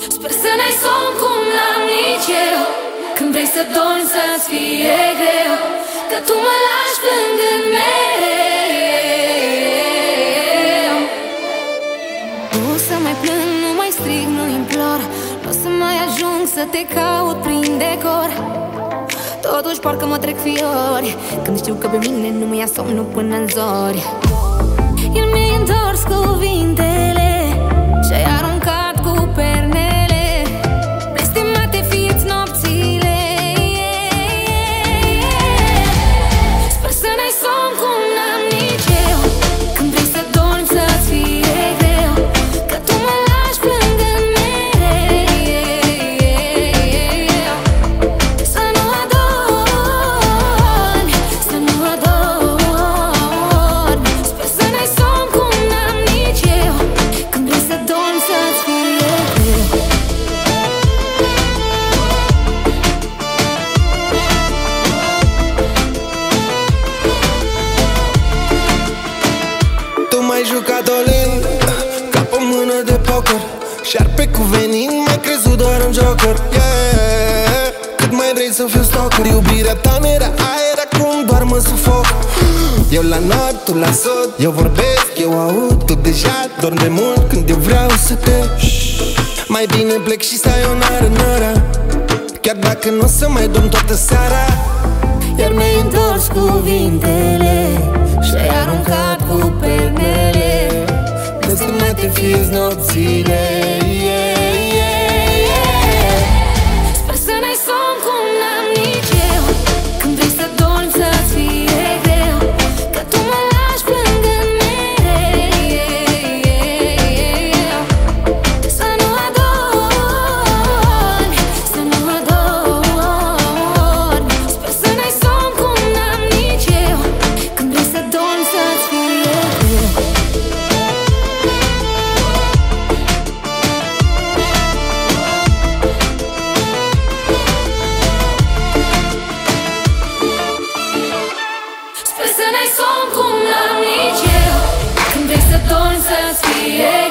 Sper să n-ai somn cum n-am nici eu. Când vrei să dormi să-ți fie greu, că tu mă lași plângând mereu. Nu o să mai plâng, nu mai strig, nu implor. Nu o să mai ajung să te caut prin decor. Totuși parcă mă trec fiori când știu că pe mine nu mi-a somnul până în zori. El mi-a întors cuvintele și-ai aruncat cu pernele. Blestemate fieți nopțile. Sper să n-ai somn cum n-am nici eu. Când vrei să dormi să-ți fie greu, că tu mă lași plângând mereu. Să nu adormi, să nu adormi. Sper să n-ai somn cum n-am nici eu. Când vrei să dormi să-ți fie greu. Tu m-ai jucat olin ca pe mână de poker. Șarpe cu venin, m-ai crezut doar un joker, yeah. Cât mai vrei să fiu stalker? Iubirea ta mi-era aer, acum doar mă sufoc. Eu la nord, tu la sud, eu vorbesc, eu aud. Tu deja dormi de mult când eu vreau să te mai bine plec și sayonara nara. Chiar dacă nu o să mai dorm toată seara. Iar mi-ai întors cuvintele și-ai aruncat cu pernele. Blestemate fie-ți nopțile, yeah, yeah, yeah. Sper să n-ai somn cum n-am nici eu. Când vrei să dormi să-ți fie greu, că tu mă lași plângând mereu. Să nu adormi, să nu adormi. Sper să n-ai somn cum n-am nici eu. Când vrei să dormi să-ți fie greu. Sper să n-ai somn cum n-am nici eu. Când vrei să dormi să-ți fie